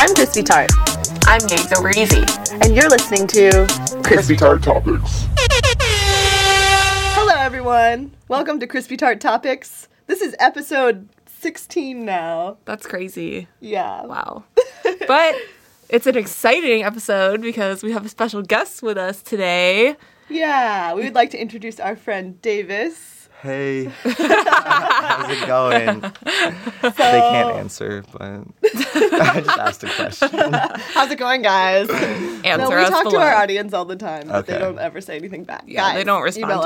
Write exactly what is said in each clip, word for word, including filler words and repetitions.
I'm Crispy Tart. I'm Gabe Over Easy. And you're listening to Crispy Tart Topics. Hello, everyone. Welcome to Crispy Tart Topics. This is episode sixteen now. That's crazy. Yeah. Wow. But it's an exciting episode because we have a special guest with us today. Yeah. We would like to introduce our friend Davis. Hey, how's it going? So, they can't answer, but I just asked a question. How's it going, guys? Answer no, we us talk below. to our audience all the time, but Okay. they don't ever say anything back. Yeah, guys, they don't respond email to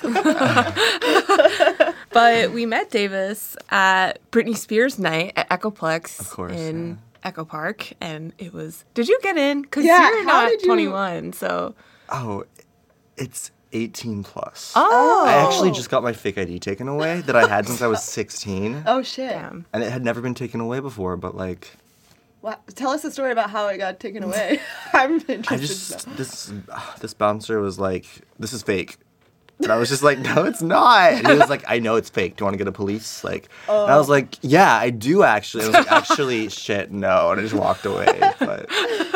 us. But we met Davis at Britney Spears night at Echoplex Of course, in Echo Park, and it was. Did you get in? Because Yeah, you're how not did you- twenty-one, so. Oh, it's eighteen plus. Oh. I actually just got my fake I D taken away that I had since I was sixteen. Oh, shit. Damn. And it had never been taken away before, but like, What? Tell us the story about how it got taken away. I'm interested I to just, know. this, uh, this bouncer was like, this is fake. And I was just like, no, it's not. And he was like, I know it's fake. Do you want to get a police? Like, Oh. and I was like, yeah, I do actually. I was like, actually, shit, no. And I just walked away. But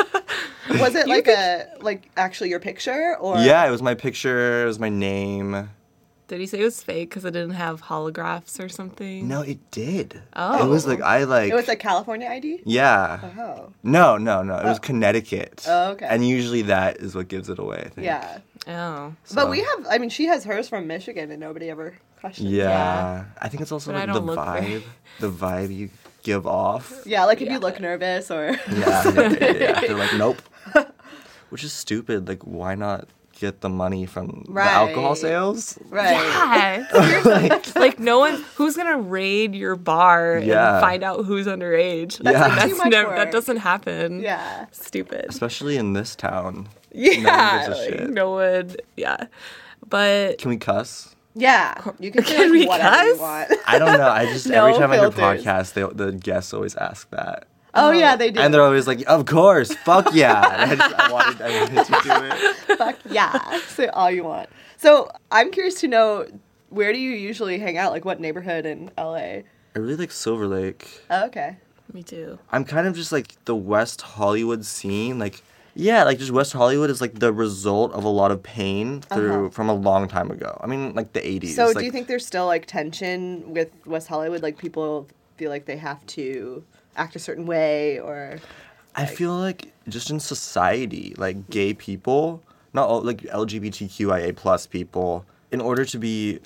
Was it like a, like actually your picture or? yeah, it was my picture. It was my name. Did he say it was fake because it didn't have holographs or something? No, it did. Oh. It was like, I like. It was a California I D? Yeah. Oh. No, no, no. It was Connecticut. Oh, okay. And usually that is what gives it away, I think. Yeah. Oh. So- But we have, I mean, she has hers from Michigan and nobody ever questioned. Yeah. Yeah. I think it's also But I like the don't look vibe. very- The vibe you give off. Yeah, like if Yeah. you look nervous or. Yeah, yeah, yeah, yeah. They're like, nope. Which is stupid. Like, why not get the money from Right. the alcohol sales? Right. Yeah. Seriously. Like, no one, who's going to raid your bar Yeah. and find out who's underage? That's And too that's much never, work. that doesn't happen. Yeah. Stupid. Especially in this town. Yeah. gives a like, shit. no one, yeah. But Can we cuss? Yeah. You can, Can say we like whatever you cuss? want. I don't know. I just, No every time I hear filters. podcasts, they, the guests always ask that. Oh, yeah, they do. And they're always like, of course, fuck yeah. And I, just, I, wanted, I wanted to do it. Fuck yeah. Say all you want. So I'm curious to know, where do you usually hang out? Like what neighborhood in L A? I really like Silver Lake. Oh, okay. me too. I'm kind of just like the West Hollywood scene. Like, yeah, like just West Hollywood is like the result of a lot of pain through Uh-huh. from a long time ago. I mean, like the eighties. So like, do you think there's still like tension with West Hollywood? Like people feel like they have to act a certain way or. I feel like just in society, like gay people, not all, like L G B T Q I A plus people, in order to be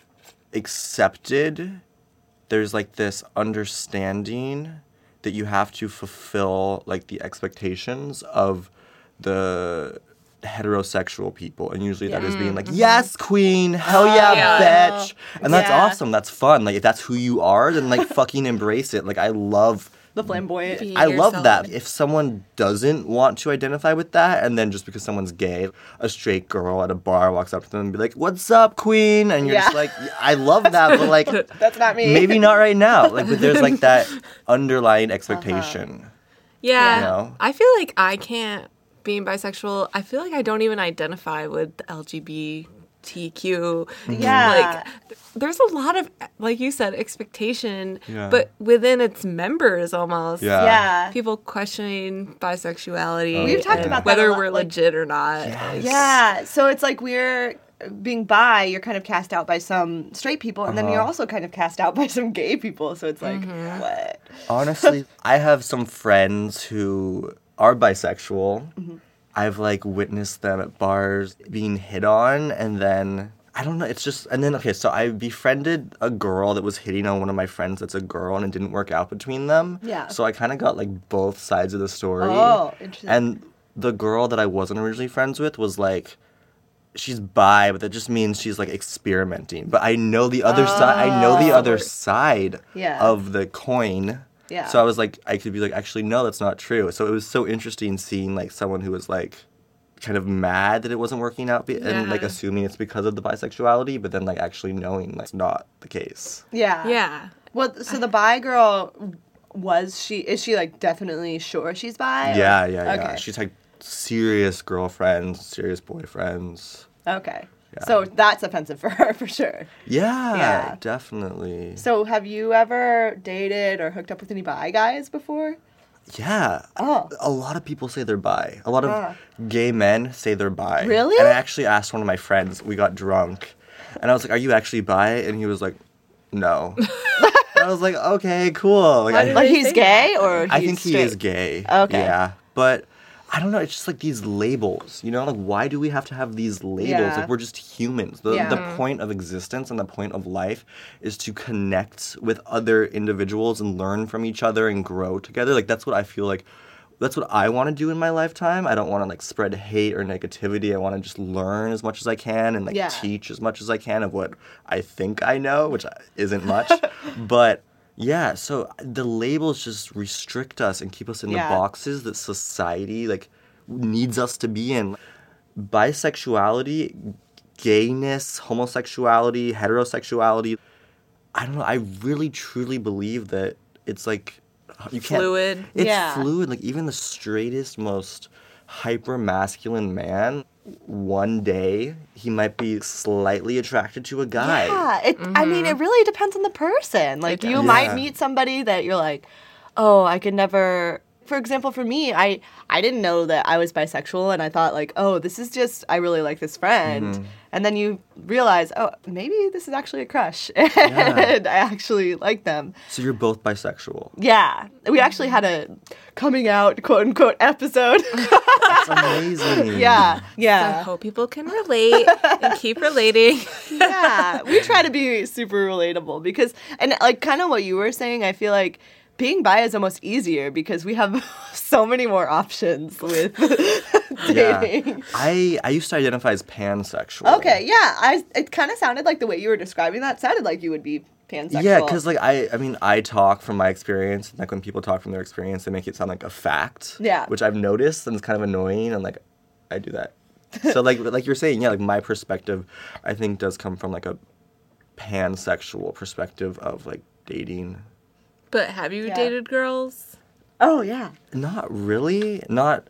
accepted, there's like this understanding that you have to fulfill like the expectations of the heterosexual people, and usually that is being like, yes, queen, hell yeah, Yeah. bitch, and that's Yeah. awesome, that's fun. Like if that's who you are, then like fucking embrace it. Like I love. The flamboyant. Be I love yourself. that. If someone doesn't want to identify with that, and then just because someone's gay, a straight girl at a bar walks up to them and be like, "What's up, queen?" And you're Yeah. just like, I love that, but like, That's not me. maybe not right now. Like, but there's like that underlying expectation. Yeah. You know? I feel like I can't, being bisexual, I feel like I don't even identify with the L G B T Q. Yeah. Like, th- there's a lot of, like you said, expectation, Yeah. but within its members almost. Yeah. Yeah. People questioning bisexuality. We've talked and about that a whether lot, we're like- legit or not. Yes. Yeah. So it's like we're being bi, you're kind of cast out by some straight people, and then you're Uh-huh. also kind of cast out by some gay people. So it's like, Mm-hmm. what? Honestly, I have some friends who are bisexual. Mm-hmm. I've like witnessed them at bars being hit on, and then I don't know. It's just, and then okay, so I befriended a girl that was hitting on one of my friends that's a girl, and it didn't work out between them. Yeah. So I kind of got like both sides of the story. Oh, interesting. And the girl that I wasn't originally friends with was like, she's bi, but that just means she's like experimenting. But I know the other side. I know the Oh. other side Yeah. of the coin. Yeah. So I was like, I could be like, actually, no, that's not true. So it was so interesting seeing like someone who was like, kind of mad that it wasn't working out be- and like Yeah. assuming it's because of the bisexuality, but then like actually knowing like it's not the case. Yeah. Yeah. Well, so the bi girl, was she, is she like definitely sure she's bi? or- Yeah, yeah, yeah. Okay. She's like serious girlfriends, serious boyfriends. Okay. Yeah. So that's offensive for her, for sure. Yeah, Yeah. definitely. So have you ever dated or hooked up with any bi guys before? Yeah. Oh. A lot of people say they're bi. A lot of Huh. gay men say they're bi. Really? And I actually asked one of my friends, we got drunk, and I was like, are you actually bi? And he was like, no. And I was like, okay, cool. Like, Why I, did Like they he's say gay or he's I think he straight? is gay. Okay. Yeah. But I don't know, it's just like these labels, you know? Like, why do we have to have these labels? Yeah. Like, we're just humans. The, Yeah. the point of existence and the point of life is to connect with other individuals and learn from each other and grow together. Like, that's what I feel like, that's what I want to do in my lifetime. I don't want to, like, spread hate or negativity. I want to just learn as much as I can and, like, Yeah. teach as much as I can of what I think I know, which isn't much. But... yeah, so the labels just restrict us and keep us in Yeah. the boxes that society like needs us to be in. Bisexuality, gayness, homosexuality, heterosexuality. I don't know. I really truly believe that it's like you can't. Fluid. It's Yeah. fluid. Like even the straightest, most hyper masculine man, one day he might be slightly attracted to a guy. Yeah, it. I mean, it really depends on the person. Like, does. you Yeah. might meet somebody that you're like, oh, I could never. For example, for me, I I didn't know that I was bisexual, and I thought like, oh, this is just I really like this friend, Mm-hmm. and then you realize, oh, maybe this is actually a crush, and I actually like them. So you're both bisexual. Yeah, we actually had a coming out quote unquote episode. That's amazing. yeah, I yeah. hope people can relate and keep relating. Yeah, we try to be super relatable because, and like kind of what you were saying, I feel like being bi is almost easier because we have so many more options with dating. Yeah. I I used to identify as pansexual. Okay, yeah, I it kind of sounded like the way you were describing that sounded like you would be pansexual. Yeah, because like I I mean I talk from my experience. And, like when people talk from their experience, they make it sound like a fact. Yeah. Which I've noticed and it's kind of annoying. And like I do that. So like like you're saying, yeah, like my perspective, I think does come from like a pansexual perspective of like dating. But have you Yeah. dated girls? Oh yeah. Not really. Not.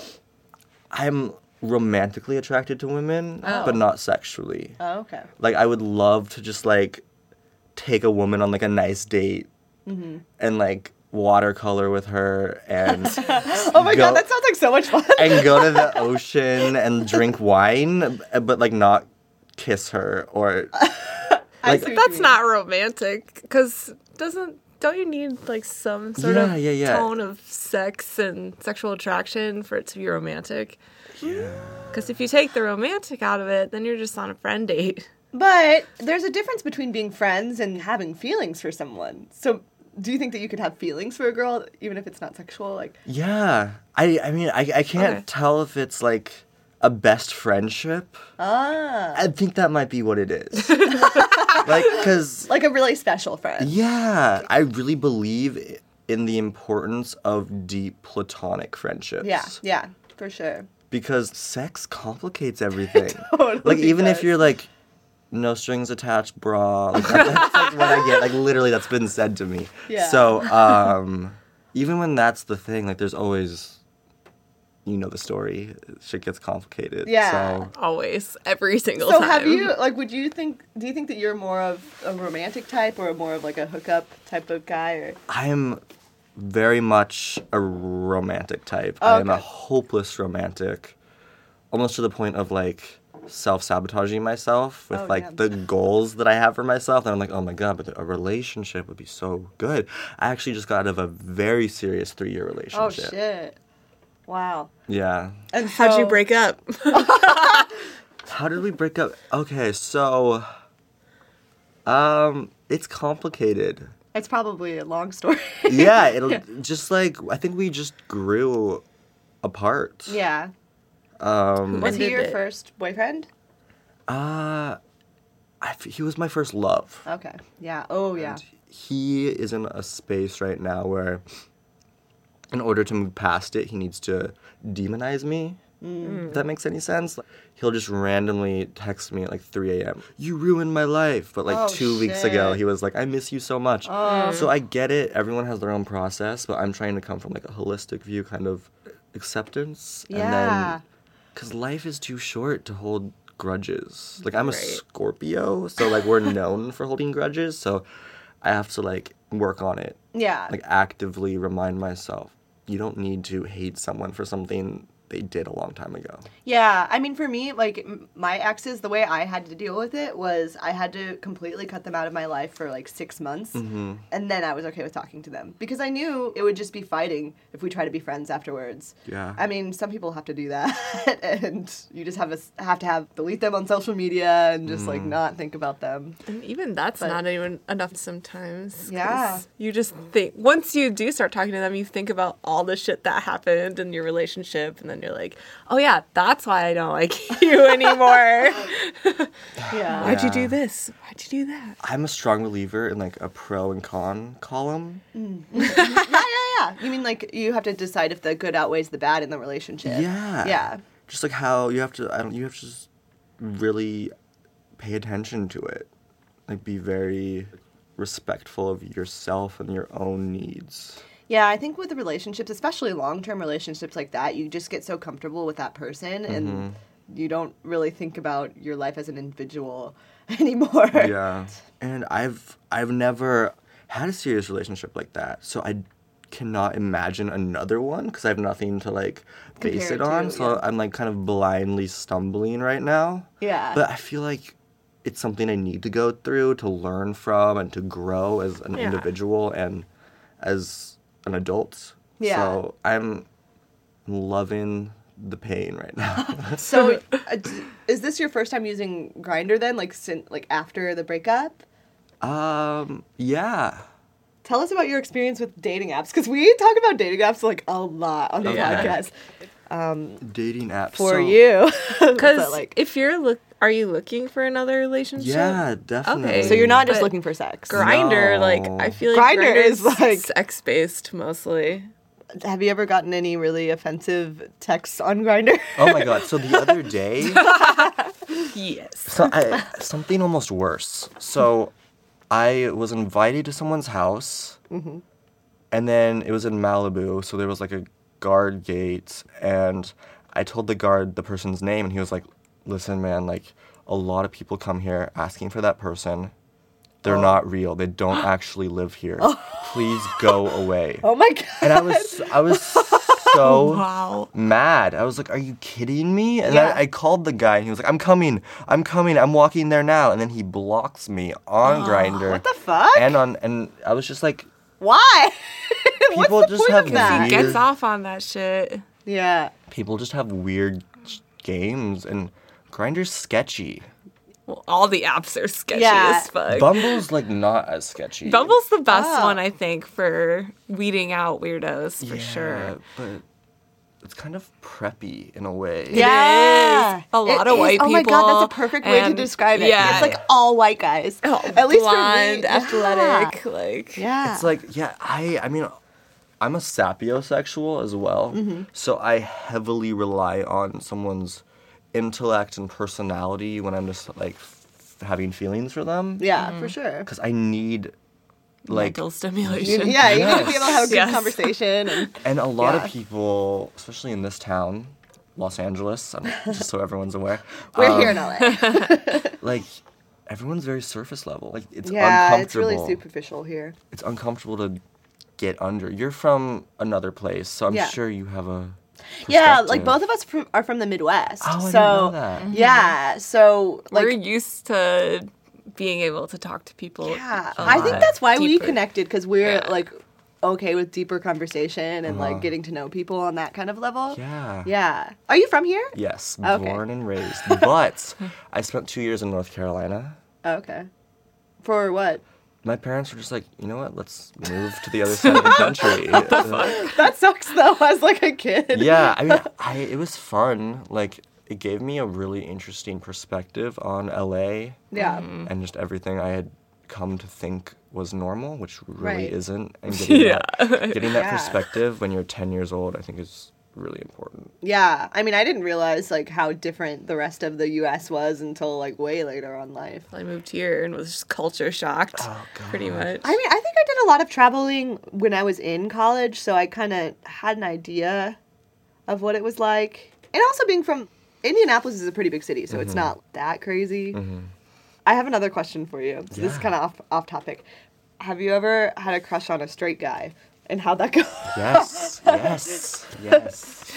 I'm romantically attracted to women, Oh. but not sexually. Oh, okay. Like I would love to just like take a woman on like a nice date Mm-hmm. and like watercolor with her and Oh my Go- god, that sounds like so much fun. and go to the ocean and drink wine, but like not kiss her or I like see what you That's mean. not romantic, because doesn't don't you need like some sort Yeah, of yeah, yeah. tone of sex and sexual attraction for it to be romantic? Because if you take the romantic out of it, then you're just on a friend date. But there's a difference between being friends and having feelings for someone. So, do you think that you could have feelings for a girl even if it's not sexual? Like, yeah. I I mean I I can't Okay. tell if it's like a best friendship. ah, I think that might be what it is. Like cuz like a really special friend. yeah, I really believe in the importance of deep platonic friendships. Yeah, yeah, for sure. Because sex complicates everything. Totally Like even if does. you're like no strings attached bra, like that's, that's like what I get. Like literally that's been said to me. Yeah. So, um even when that's the thing, like there's always you know the story. Shit gets complicated. Yeah. So Always, every single So time. have you like? Would you think? Do you think that you're more of a romantic type or more of like a hookup type of guy? Or I'm very much a romantic type. Oh, I am a okay. hopeless romantic, almost to the point of like self-sabotaging myself with Oh, like damn. the goals that I have for myself. And I'm like, oh my god, but a relationship would be so good. I actually just got out of a very serious three-year relationship. oh shit! Wow. Yeah. And How'd you so- break up? How did we break up? Okay, so um it's complicated. It's probably a long story. Yeah, it'll just like I think we just grew apart. yeah. Um Was When he did your it- first boyfriend? uh I f- he was my first love. Okay. Yeah. Oh yeah. And he is in a space right now where in order to move past it, he needs to demonize me. If that makes any sense. Like, he'll just randomly text me at like three a.m. You ruined my life. But like Oh, two weeks ago, shit. he was like, I miss you so much. Oh. So I get it. Everyone has their own process, but I'm trying to come from like a holistic view, kind of acceptance. And Yeah. then, because life is too short to hold grudges. Like I'm a Right. Scorpio, so like we're known for holding grudges. So I have to like work on it. Yeah. Like actively remind myself you don't need to hate someone for something they did a long time ago. Yeah, I mean, for me, like, m- my exes, the way I had to deal with it was I had to completely cut them out of my life for, like, six months. Mm-hmm. And then I was okay with talking to them. Because I knew it would just be fighting if we try to be friends afterwards. Yeah. I mean, some people have to do that. And you just have, a, s- have to have delete them on social media and just, like, not think about them. And even that's But- not even enough sometimes. 'cause Yeah. You just think, once you do start talking to them, you think about all the shit that happened in your relationship. And then you're like, oh yeah, that's why I don't like you anymore. Yeah. Why'd you Yeah. do this? Why'd you do that? I'm a strong believer in like a pro and con column. yeah, yeah, yeah. You mean, like, you have to decide if the good outweighs the bad in the relationship. Yeah. Yeah. Just like how you have to, I don't, you have to just really pay attention to it. Like be very respectful of yourself and your own needs. Yeah, I think with the relationships, especially long-term relationships like that, you just get so comfortable with that person and you don't really think about your life as an individual anymore. Yeah. And I've I've never had a serious relationship like that. So I cannot imagine another one because I have nothing to like base Compare it it on. to, So yeah. I'm like kind of blindly stumbling right now. Yeah. But I feel like it's something I need to go through to learn from and to grow as an Yeah. individual and as an adult. Yeah. So I'm loving the pain right now. So, uh, d- is this your first time using Grindr then, like, sin- like after the breakup? um, yeah. Tell us about your experience with dating apps, because we talk about dating apps, like, a lot on the Yeah. podcast. Dating apps. For So- you. Because So, like, if you're look, are you looking for another relationship? Yeah, definitely. so you're not just But looking for sex. Grinder, No. like I feel like Grindr is, Grindr's like- sex based mostly. Have you ever gotten any really offensive texts on Grindr? Oh my god. So the other day, Yes. so I, something almost worse. So I was invited to someone's house, and then it was in Malibu, so there was like a guard gate, and I told the guard the person's name, and he was like, listen, man, like, a lot of people come here asking for that person. They're not real. They don't actually live here. Please go away. Oh my god. And I was, I was so Wow. mad. I was like, are you kidding me? And Yeah. I, I called the guy, and he was like, I'm coming. I'm coming. I'm walking there now. And then he blocks me on Grindr. What the fuck? And on, and I was just like, Why? People What's the just point have of that? weird- Gets off on that shit. Yeah. people just have weird games, and Grindr's sketchy. Well, all the apps are sketchy Yeah. as fuck. Bumble's like not as sketchy. Bumble's the best Oh. one, I think, for weeding out weirdos, for Yeah, sure. but it's kind of preppy in a way. Yeah. is. A lot It of is. white Oh my god, people, that's a perfect way to and- describe it. yeah. It's like all white guys. Oh, At least blonde, for me. athletic, like Yeah. It's like, yeah, I I mean, I'm a sapiosexual as well, Mm-hmm. so I heavily rely on someone's intellect and personality when I'm just like f- having feelings for them. Yeah, for sure. Because I need, like, mental You- stimulation. yeah, you need to be able to have a good Yes. conversation. And and a lot Yeah. of people, especially in this town, Los Angeles, um, just so everyone's aware. we're um, here in L A. Like, everyone's very surface level. Like, it's Yeah, it's uncomfortable. really superficial here. It's uncomfortable to get under. You're from another place, so I'm Yeah. sure you have a. Yeah, like perspective. both of us fr- are from the Midwest. Oh, I didn't so know that. yeah, so like We're used to being able to talk to people. yeah, a I think lot that's why we deeper. connected because we're Yeah. like okay with deeper conversation and Uh-huh. like getting to know people on that kind of level. Yeah. Yeah. Are you from here? Yes, Okay. born and raised. But I spent two years in North Carolina. Okay. For what? My parents were just like, you know what? Let's move to the other side of the country. That sucks though. As like a kid. Yeah, I mean, I it was fun. Like, it gave me a really interesting perspective on L A Yeah. and just everything I had come to think was normal, which really Right. isn't. And getting Yeah. that, getting that Yeah. perspective when you're ten years old, I think is really important. Yeah. I mean, I didn't realize like how different the rest of the U S was until like way later on life. I moved here and was just culture shocked, Oh, pretty God. much. I mean, I think I did a lot of traveling when I was in college, so I kind of had an idea of what it was like. And also being from Indianapolis is a pretty big city, so it's not that crazy. I have another question for you. So this is Yeah. kind of off off topic. Have you ever had a crush on a straight guy and how'd that go? Yes, yes, yes.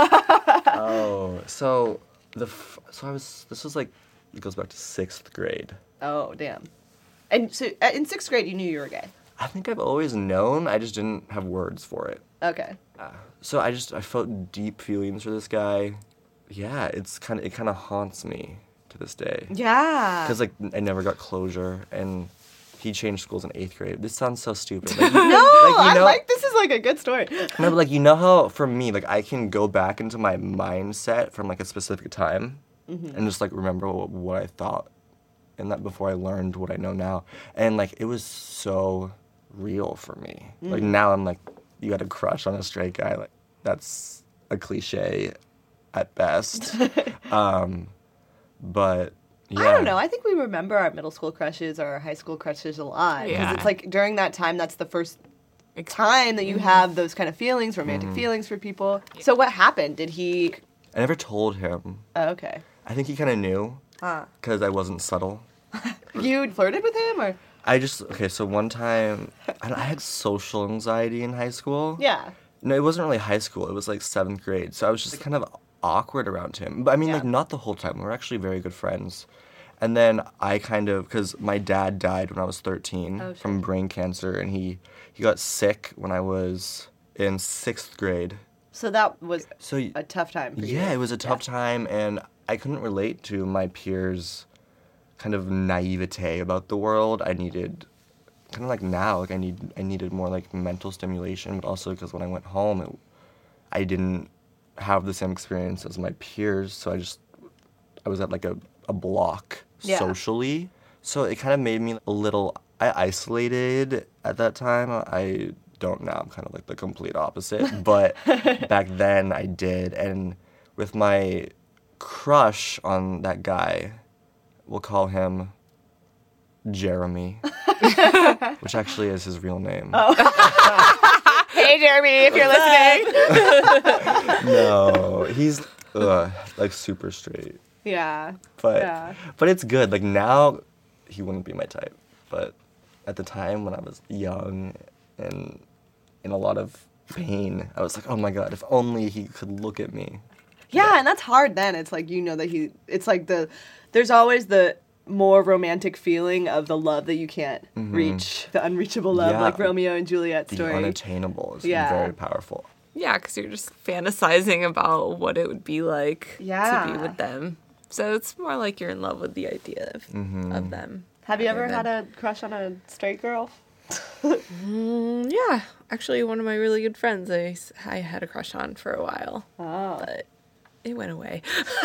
Oh, so the f- so I was. This was like it goes back to sixth grade. Oh, damn. And so uh, in sixth grade, you knew you were gay. I think I've always known. I just didn't have words for it. Okay. Uh, so I just I felt deep feelings for this guy. Yeah, it's kind of it kind of haunts me to this day. Yeah. Because like I never got closure, and he changed schools in eighth grade. This sounds so stupid. Like, no, like, you I know- like this is like a good story. No, but like you know how for me, like I can go back into my mindset from like a specific time, Mm-hmm. and just like remember what, what I thought, and that before I learned what I know now, and like it was so real for me. Mm. Like now I'm like, you got a crush on a straight guy. Like that's a cliche, at best. um, but. Yeah. I don't know. I think we remember our middle school crushes or our high school crushes a lot. Because Yeah. it's like during that time, that's the first time that you have those kind of feelings, romantic Mm-hmm. feelings for people. So what happened? Did he... I never told him. Oh, okay. I think he kind of knew Huh. because I wasn't subtle. You flirted with him or... I just okay. So one time, I, I had social anxiety in high school. Yeah. No, it wasn't really high school. It was like seventh grade. So I was just kind of awkward around him. But I mean, Yeah. like not the whole time. We were actually very good friends. And then I kind of, because my dad died when I was thirteen Oh, from shit. brain cancer, and he he got sick when I was in sixth grade. So that was So y- a tough time for you. yeah, it was a tough time, and I couldn't relate to my peers' kind of naivete about the world. I needed, kind of like now, like I need, I needed more like mental stimulation, but also because when I went home, it, I didn't have the same experience as my peers, so I just, I was at like a, a block Yeah. socially, so it kind of made me a little, I isolated at that time. I don't now, I'm kind of like the complete opposite, but back then I did, and with my crush on that guy, we'll call him Jeremy, which actually is his real name. Hey, Jeremy, if you're listening. No, he's ugh, like super straight, Yeah. but Yeah. but it's good. Like now, he wouldn't be my type, but at the time when I was young and in a lot of pain, I was like, oh my god, if only he could look at me. Yeah, and that's hard then. It's like, you know that he, it's like the, there's always the more romantic feeling of the love that you can't reach, the unreachable love, Yeah. like Romeo and Juliet The story. unattainable is Yeah. very powerful. Yeah, because you're just fantasizing about what it would be like Yeah. to be with them. So it's more like you're in love with the idea of, Mm-hmm. of them. Have you ever rather had than- a crush on a straight girl? Mm, yeah, actually, one of my really good friends, I, s- I had a crush on for a while, Oh. but it went away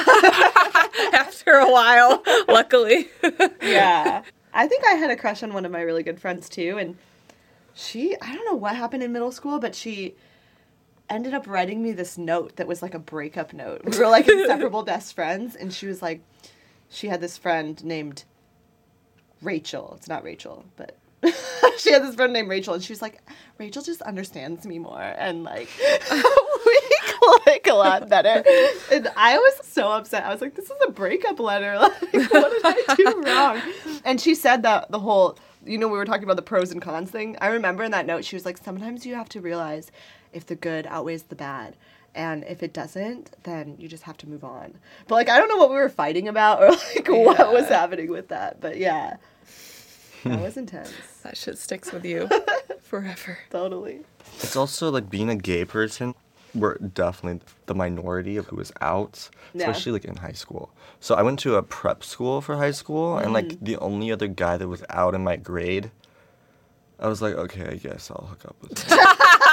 after a while. Luckily, Yeah. I think I had a crush on one of my really good friends too, and she, I don't know what happened in middle school, but she ended up writing me this note that was like a breakup note. We were like inseparable best friends, and she was like, she had this friend named Rachel. It's not Rachel, but she had this friend named Rachel, and she was like, Rachel just understands me more, and like, we click a lot better. And I was so upset. I was like, this is a breakup letter. Like, what did I do wrong? And she said that the whole, you know, we were talking about the pros and cons thing. I remember in that note, she was like, sometimes you have to realize if the good outweighs the bad. And if it doesn't, then you just have to move on. But like, I don't know what we were fighting about or like what was happening with that. But yeah, that was intense. that shit sticks with you forever. Totally. It's also like being a gay person, we're definitely the minority of who is out, Yeah. especially like in high school. So I went to a prep school for high school, and like the only other guy that was out in my grade, I was like, okay, I guess I'll hook up with him.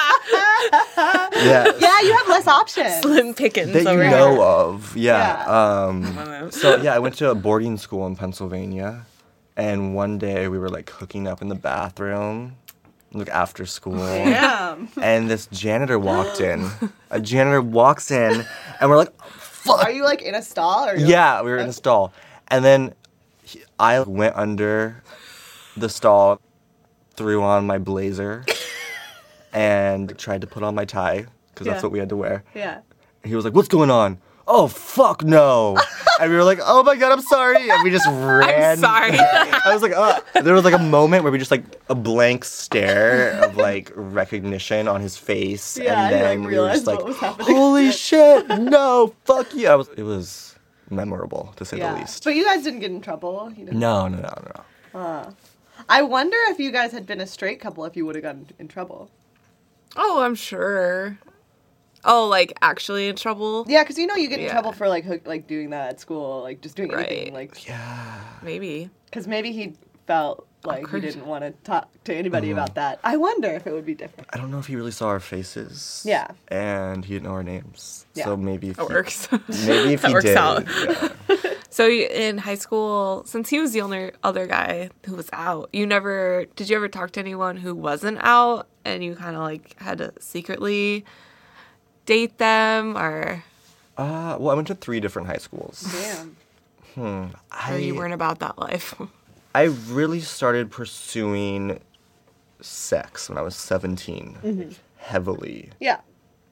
yeah. Yeah, you have less options. Slim pickings That you over know here. of, yeah. Yeah. Um, so yeah, I went to a boarding school in Pennsylvania, and one day we were like hooking up in the bathroom, like after school. Damn. And this janitor walked in. A janitor walks in, and we're like, fuck. Are you like in a stall or? you're- Yeah, we were in a stall. And then he, I went under the stall, threw on my blazer, and tried to put on my tie, because Yeah. that's what we had to wear. Yeah. And he was like, what's going on? oh, fuck no. And we were like, oh my God, I'm sorry. And we just ran. I'm sorry. I was like, oh. There was like a moment where we just like a blank stare of like recognition on his face. Yeah, and I, then like, we were realized just like, what was happening. holy shit, no, fuck you. I was, it was memorable, to say Yeah. the least. But you guys didn't get in trouble. You didn't. No, no, no, no. I wonder if you guys had been a straight couple, if you would have gotten in trouble. Oh, I'm sure. Oh, like actually in trouble? Yeah, because you know you get in Yeah. trouble for like hook, like doing that at school, like just doing anything, Right. like Yeah. Maybe. because maybe he felt like Awkward. he didn't want to talk to anybody Mm-hmm. about that. I wonder if it would be different. I don't know if he really saw our faces. Yeah. And he didn't know our names. Yeah. So maybe if That he, works. Maybe if That he works did. out. Yeah. So you- in high school, since he was the only other guy who was out, you never did you ever talk to anyone who wasn't out and you kind of like had to secretly date them or Uh, well, I went to three different high schools. Damn. I, or you weren't about that life? I really started pursuing sex when I was seventeen, Mm-hmm. heavily. Yeah.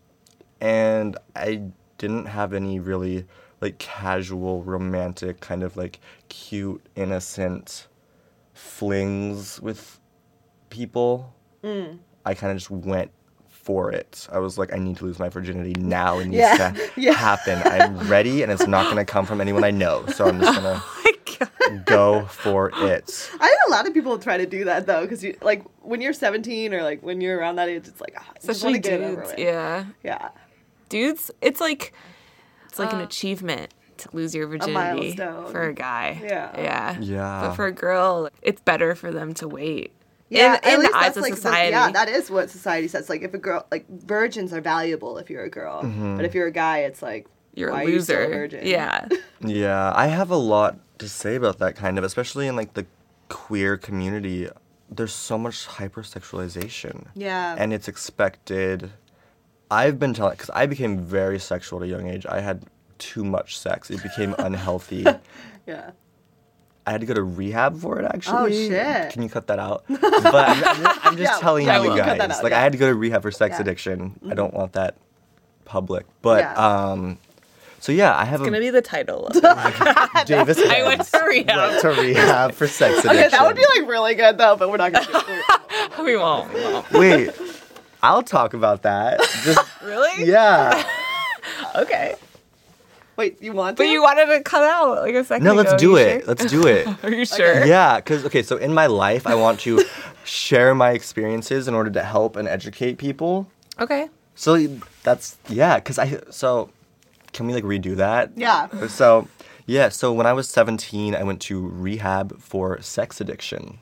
And I didn't have any really like casual, romantic, kind of like cute, innocent flings with people. Mm. I kind of just went for it. I was like, I need to lose my virginity now. It needs Yeah. to Yeah. happen. I'm ready, and it's not going to come from anyone I know. So I'm just going to go for it. I think a lot of people try to do that though, because you like when you're seventeen or like when you're around that age, it's like oh, I just want Especially to get it over dudes. with. Yeah. Yeah. Dudes, it's like it's like an Uh, achievement to lose your virginity milestone. for a guy. Yeah. Yeah. Yeah. But for a girl, it's better for them to wait. Yeah, in, at in least the eyes that's of like the- society. yeah, that is what society says. Like if a girl, like virgins are valuable if you're a girl, but if you're a guy, it's like You're why a are you still loser. virgin? Yeah. Yeah, I have a lot to say about that kind of, especially in like the queer community. There's so much hypersexualization. Yeah. And it's expected. I've been telling, because I became very sexual at a young age. I had too much sex. It became unhealthy. Yeah. I had to go to rehab for it, actually. Oh, shit. Can you cut that out? But I'm, I'm just, I'm just Yeah, telling yeah, you we can cut guys. that out, like, yeah. I had to go to rehab for sex Yeah. addiction. I don't want that public. But, Yeah. um, so yeah, I have It's a gonna be the title of it. Davis I went Benz to rehab. went to rehab for sex addiction. Okay, that would be like really good though, but we're not gonna do it. we won't. We won't. Wait, I'll talk about that. Just Really? yeah. Okay. Wait, you want to? But you wanted to cut out like a second No, ago. let's Are do you it. sure? Let's do it. Are you sure? Yeah, because okay, so in my life, I want to share my experiences in order to help and educate people. Okay. So that's yeah, because I so can we like redo that? Yeah. So yeah, so when I was seventeen, I went to rehab for sex addiction.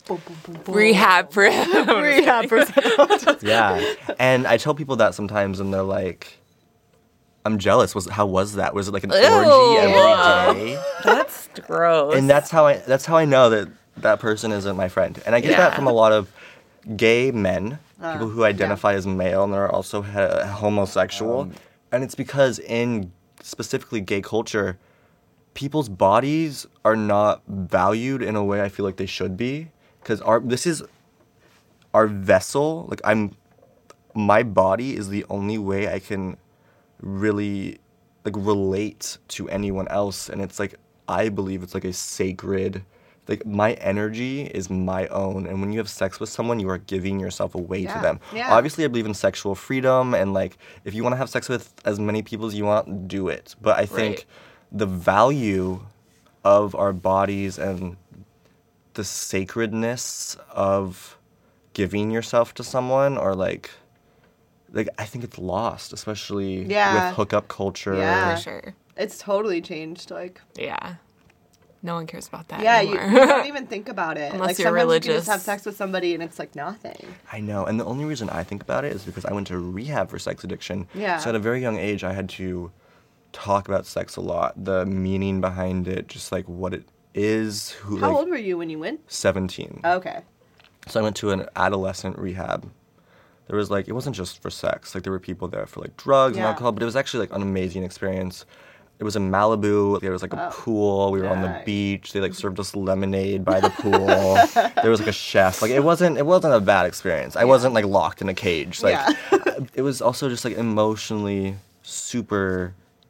Rehab for him. Rehab for Yeah, and I tell people that sometimes, and they're like, "I'm jealous." Was how was that? Was it like an Ew. orgy every day? That's gross. And that's how I that's how I know that that person isn't my friend. And I get that Yeah. from a lot of gay men, Uh, people who identify as male and are also he- homosexual. And it's because in specifically gay culture, people's bodies are not valued in a way I feel like they should be. Because our this is our vessel. Like I'm, my body is the only way I can really like relate to anyone else, and it's like I believe it's like a sacred. Like my energy is my own, and when you have sex with someone, you are giving yourself away Yeah, to them. yeah. Obviously, I believe in sexual freedom, and like if you want to have sex with as many people as you want, do it. But I think Right. the value of our bodies and the sacredness of giving yourself to someone, or like, like I think it's lost, especially Yeah. with hookup culture. Yeah. for sure. It's totally changed. Like, Yeah. No one cares about that yeah, you, anymore. you don't even think about it. Unless like you're sometimes you can religious. just have sex with somebody and it's like nothing. I know, and the only reason I think about it is because I went to rehab for sex addiction. Yeah. So at a very young age, I had to talk about sex a lot, the meaning behind it, just like what it is. Who How like old were you when you went? seventeen. Okay. So I went to an adolescent rehab. There was like, it wasn't just for sex. Like there were people there for like drugs and Yeah. alcohol, but it was actually like an amazing experience. It was in Malibu. There was like a pool. We were on the Nice. beach. They like served us lemonade by the pool. There was like a chef. Like it wasn't it wasn't a bad experience. I wasn't like locked in a cage. Like Yeah. it was also just like emotionally super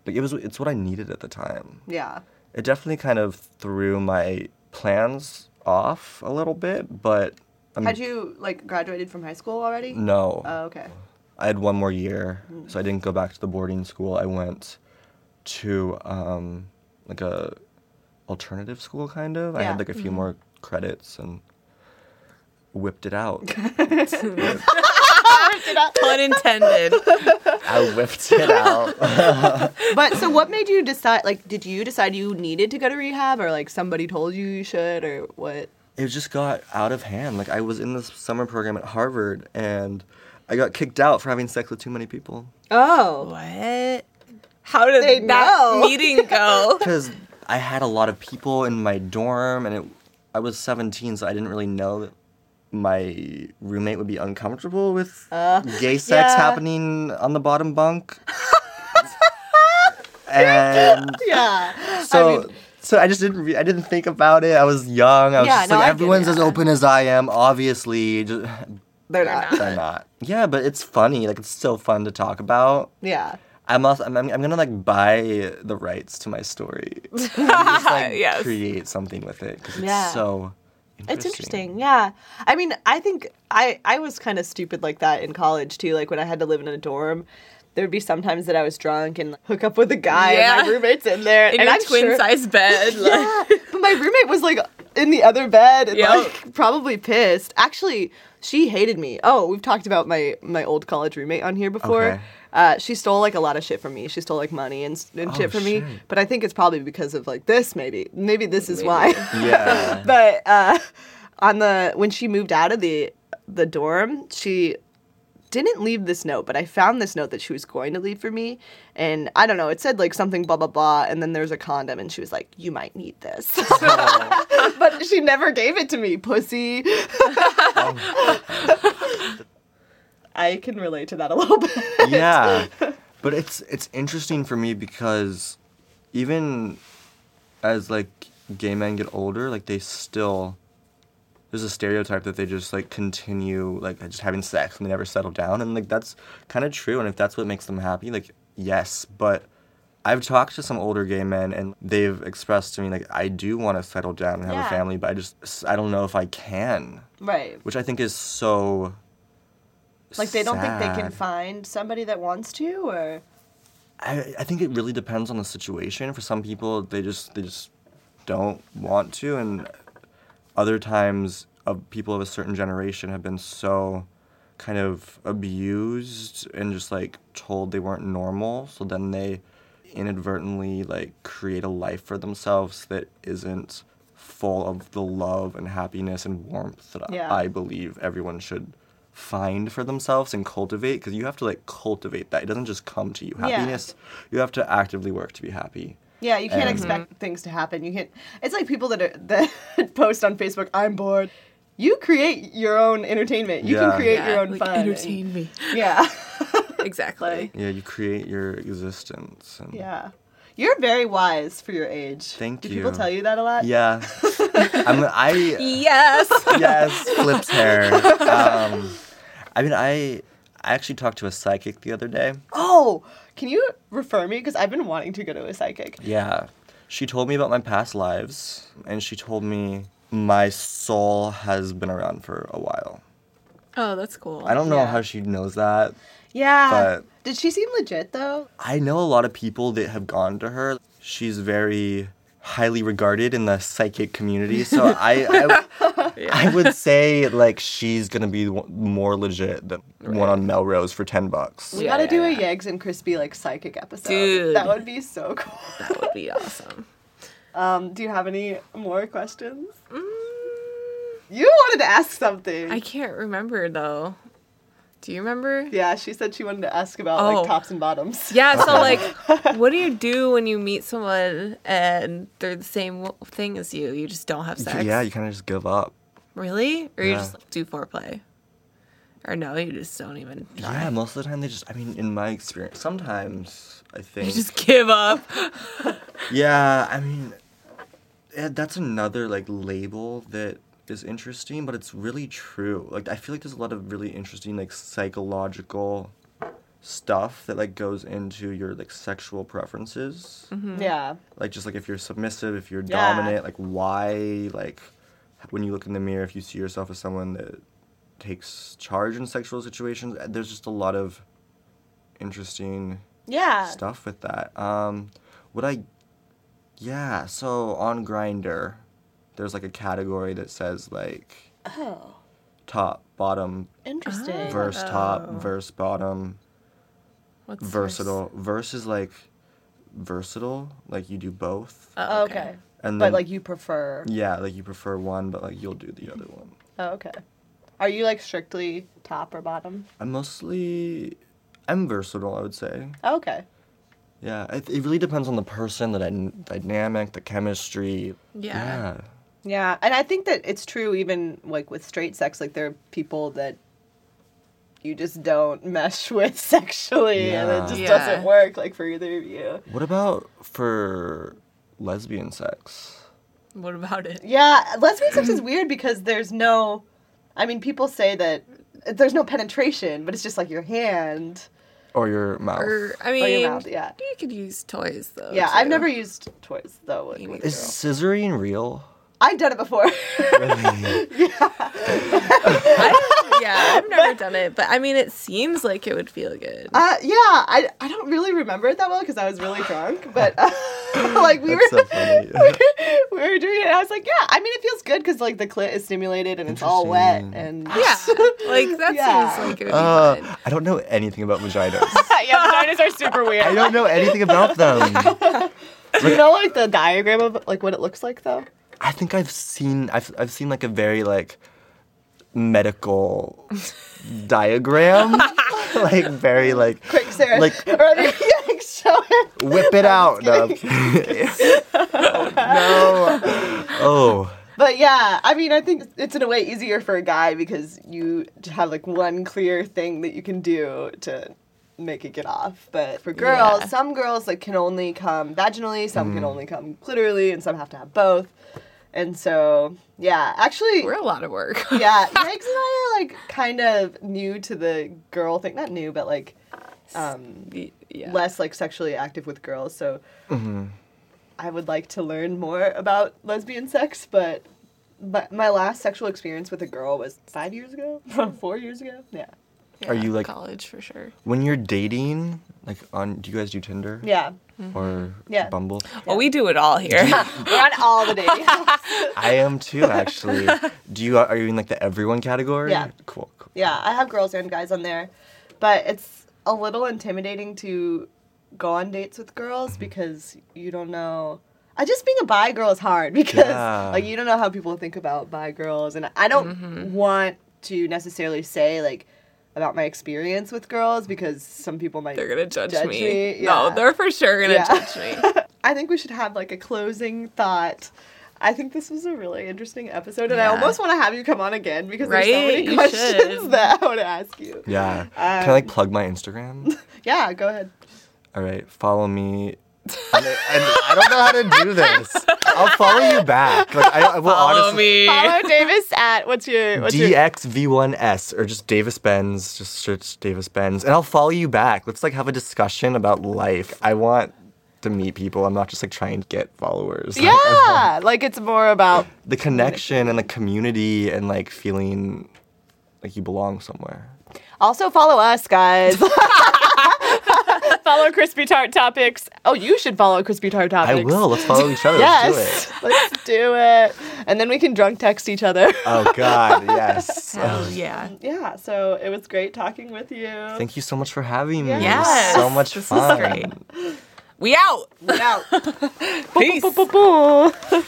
like it was it's what I needed at the time. Yeah. It definitely kind of threw my plans off a little bit, but I'm, Had you like graduated from high school already? no. Oh, okay. I had one more year, so I didn't go back to the boarding school. I went to um, like a alternative school, kind of. I Yeah. had like a few more credits and whipped it out. Pun intended. I whipped it out. But so what made you decide, like, did you decide you needed to go to rehab, or like somebody told you you should, or what? It just got out of hand. Like I was in this summer program at Harvard, and I got kicked out for having sex with too many people. Oh. What? How did They that know. meeting go? Because I had a lot of people in my dorm, and it, I was seventeen, so I didn't really know that my roommate would be uncomfortable with Uh, gay sex yeah. happening on the bottom bunk. And Yeah. so, I mean- so I just didn't. Re- I didn't think about it. I was young. I was Yeah, just no, like, I get everyone's it. as open as I am. Obviously, just, They're They're not. not. they're not. Yeah, but it's funny. Like it's still fun to talk about. Yeah. I'm also, I'm, I'm gonna like buy the rights to my story. And just like Yes. create something with it because it's Yeah. so interesting. It's interesting, yeah. I mean, I think I, I was kind of stupid like that in college, too. Like, when I had to live in a dorm, there'd be sometimes that I was drunk and hook up with a guy, Yeah. and my roommate's in there. In and your I'm twin sure, size bed. Like, Yeah, but my roommate was, like, in the other bed and, Yep. like, probably pissed. Actually, she hated me. Oh, we've talked about my, my old college roommate on here before. Okay. Uh, she stole, like, a lot of shit from me. She stole, like, money and, s- and Oh, shit from me. shit. But I think it's probably because of, like, this, maybe. Maybe this is Maybe. why. Yeah. But uh, on the when she moved out of the the dorm, she didn't leave this note, but I found this note that she was going to leave for me, and I don't know, it said like something blah blah blah, and then there's a condom, and she was like, "You might need this," but she never gave it to me, pussy. I can relate to that a little bit. Yeah, but it's it's interesting for me because even as like gay men get older, like they still there's a stereotype that they just like continue like just having sex and they never settle down, and like that's kind of true. And if that's what makes them happy, like yes, but I've talked to some older gay men and they've expressed to me like I do want to settle down and have Yeah. a family, but I just I don't know if I can, Right. which I think is so. Like they don't think they can sad. find somebody that wants to, or I, I think it really depends on the situation. For some people, they just they just don't want to, and other times, of people of a certain generation have been so kind of abused and just like told they weren't normal. So then they inadvertently like create a life for themselves that isn't full of the love and happiness and warmth that Yeah. I believe everyone should find for themselves and cultivate, because you have to like cultivate that. It doesn't just come to you. Yeah. Happiness, you have to actively work to be happy. yeah, you can't And- expect things to happen. You can't. It's like people that are, that post on Facebook, "I'm bored." You create your own entertainment. You Yeah. can create yeah, your own like, fun. entertain me. Yeah. Exactly. Yeah, you create your existence. And Yeah. You're very wise for your age. Thank Do you. people tell you that a lot? Yeah. I'm, I Yes. yes, flips hair. Um, I mean, I I actually talked to a psychic the other day. Oh, can you refer me? Because I've been wanting to go to a psychic. Yeah, she told me about my past lives, and she told me my soul has been around for a while. Oh, that's cool. I don't know Yeah. how she knows that. Yeah. But- Did she seem legit though? I know a lot of people that have gone to her. She's very highly regarded in the psychic community, so I I, Yeah. I would say like she's gonna be w- more legit than one on Melrose for ten bucks. We Yeah, gotta yeah, do yeah. a Yegs and Crispy like psychic episode. Dude. That would be so cool. That would be awesome. Um, do you have any more questions? Mm, You wanted to ask something. I can't remember though. Do you remember? Yeah, she said she wanted to ask about Oh. like tops and bottoms. Yeah, so like, what do you do when you meet someone and they're the same w- thing as you? You just don't have sex? Yeah, you kind of just give up. Really? Or you Yeah. just like, do foreplay? Or no, you just don't even try. Yeah, most of the time they just. I mean, in my experience, sometimes I think. You just give up. Yeah, I mean, yeah, that's another like label that is interesting, but it's really true. Like I feel like there's a lot of really interesting like psychological stuff that like goes into your like sexual preferences. Yeah. Like just like if you're submissive, if you're Yeah. dominant, like why, like when you look in the mirror, if you see yourself as someone that takes charge in sexual situations, there's just a lot of interesting Yeah. stuff with that. Um, what I, yeah, so on Grindr, there's like a category that says like Oh, top, bottom, interesting. verse top, Oh. verse bottom, What's versatile. Verse is like versatile, like you do both. Oh, Okay. And But then, like you prefer. yeah, like you prefer one, but like you'll do the other one. Oh, okay. Are you like strictly top or bottom? I'm mostly, I'm versatile, I would say. Oh, okay. Yeah, it, it really depends on the person, the dy- dynamic, the chemistry. Yeah. Yeah. Yeah, and I think that it's true even like with straight sex. Like there are people that you just don't mesh with sexually, and Yeah. it just Yeah. doesn't work. Like for either of you. What about for lesbian sex? What about it? Yeah, lesbian sex is weird because there's no. I mean, people say that there's no penetration, but it's just like your hand Or your mouth? Or I or mean, your mouth. Yeah. you could use toys though. Yeah, I've too. never used toys though. With, Me with Is girls. scissoring real? I've done it before. I, yeah, I've never done it, but I mean, it seems like it would feel good. Uh, yeah, I, I don't really remember it that well because I was really drunk, but uh, like we That's were so funny. we were doing it. And I was like, yeah, I mean, it feels good because like the clit is stimulated and it's all wet Interesting. and Yeah, like that Yeah. seems like it would be Uh, fun. I don't know anything about vaginas. yeah, vaginas are super weird. I don't know anything about them. Do you know like the diagram of like what it looks like though? I think I've seen I've I've seen like a very like medical diagram, like very like Quick, Sarah. Like- or, I mean, yeah, like, show it. whip it out. No, I'm kidding. Oh, no. Oh. But yeah, I mean, I think it's in a way easier for a guy because you have like one clear thing that you can do to make it get off. But for girls, Yeah. some girls like can only come vaginally, some can only come clitorally, and some have to have both. And so, yeah, actually, We're a lot of work. yeah, Megs and I are like kind of new to the girl thing. Not new, but like um, yeah. less like sexually active with girls. So I would like to learn more about lesbian sex, but my, my last sexual experience with a girl was five years ago, four years ago. Yeah, Yeah, Are you, like- college for sure? When you're dating, like on, do you guys do Tinder? yeah, Or Yeah. Bumble? Well, we do it all here. we're on all the dating. I am too, actually. Do you are you in like the everyone category? Yeah. Cool. cool. Yeah, I have girls and guys on there, but it's a little intimidating to go on dates with girls because you don't know. I just being a bi girl is hard because Yeah. like you don't know how people think about bi girls, and I don't want to necessarily say like about my experience with girls because some people might They're gonna judge, Judge me. me, No, yeah. they're for sure gonna Yeah. judge me. I think we should have like a closing thought. I think this was a really interesting episode, and I Yeah. almost want to have you come on again because there's so Right? many You questions should. that I want to ask you. Yeah. Can I like plug my Instagram? Yeah, go ahead. All right, follow me. And, I- and I don't know how to do this. I'll follow you back. Like I, I will Follow honestly. me. Follow Davis at what's your what's your D X V one S or just Davis Benz, just search Davis Benz, and I'll follow you back. Let's like have a discussion about life. I want to meet people. I'm not just like trying to get followers. Like, I want yeah, like it's more about the connection and the community and like feeling like you belong somewhere. also follow us, guys. Follow Crispy Tart Topics. Oh, you should follow Crispy Tart Topics. I will. Let's follow each other. Let's do Yes, it. let's do it, and then we can drunk text each other. Oh God, yes. Hell yeah. Yeah, so it was great talking with you. Thank you so much for having me. Yes. It was so much This was fun. great. We out. Out. Peace. Boom, boom, boom, boom.